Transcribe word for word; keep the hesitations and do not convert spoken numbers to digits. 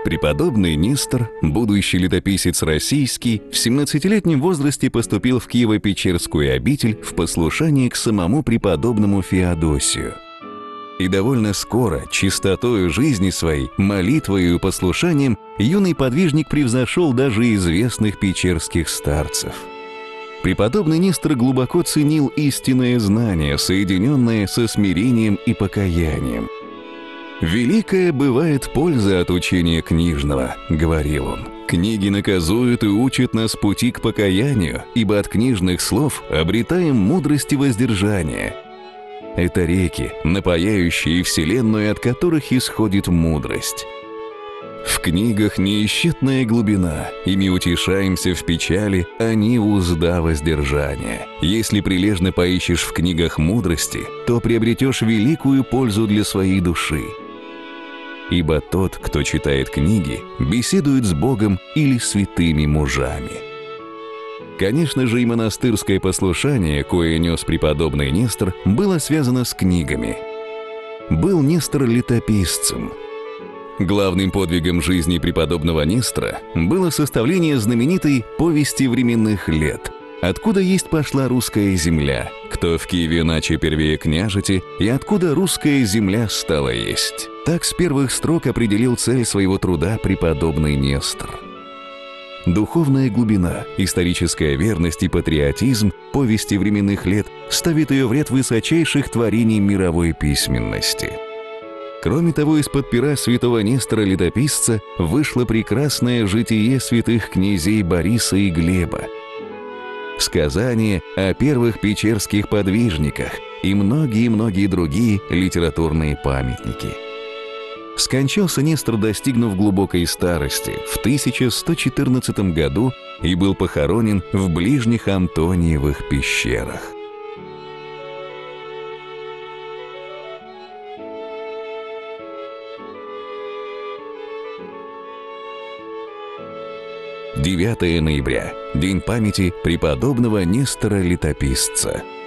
Преподобный Нестор, будущий летописец российский, в семнадцатилетнем возрасте поступил в Киево-Печерскую обитель в послушание к самому преподобному Феодосию. И довольно скоро, чистотою жизни своей, молитвою и послушанием, юный подвижник превзошел даже известных печерских старцев. Преподобный Нестор глубоко ценил истинное знание, соединенное со смирением и покаянием. «Великая бывает польза от учения книжного», — говорил он. «Книги наказуют и учат нас пути к покаянию, ибо от книжных слов обретаем мудрость и воздержание. Это реки, напояющие вселенную, от которых исходит мудрость. В книгах неисчетная глубина, ими утешаемся в печали, они узда воздержания. Если прилежно поищешь в книгах мудрости, то приобретешь великую пользу для своей души. Ибо тот, кто читает книги, беседует с Богом или святыми мужами». Конечно же, и монастырское послушание, кое нес преподобный Нестор, было связано с книгами. Был Нестор летописцем. Главным подвигом жизни преподобного Нестора было составление знаменитой «Повести временных лет», откуда есть пошла русская земля, кто в Киеве наче первее княжити, и откуда русская земля стала есть. Так с первых строк определил цель своего труда преподобный Нестор. Духовная глубина, историческая верность и патриотизм повести временных лет ставит ее в ряд высочайших творений мировой письменности. Кроме того, из-под пера святого Нестора летописца вышло прекрасное житие святых князей Бориса и Глеба, сказание о первых печерских подвижниках и многие-многие другие литературные памятники. Скончался Нестор, достигнув глубокой старости, в тысяча сто четырнадцатом году и был похоронен в ближних Антониевых пещерах. девятое ноября. День памяти преподобного Нестора Летописца.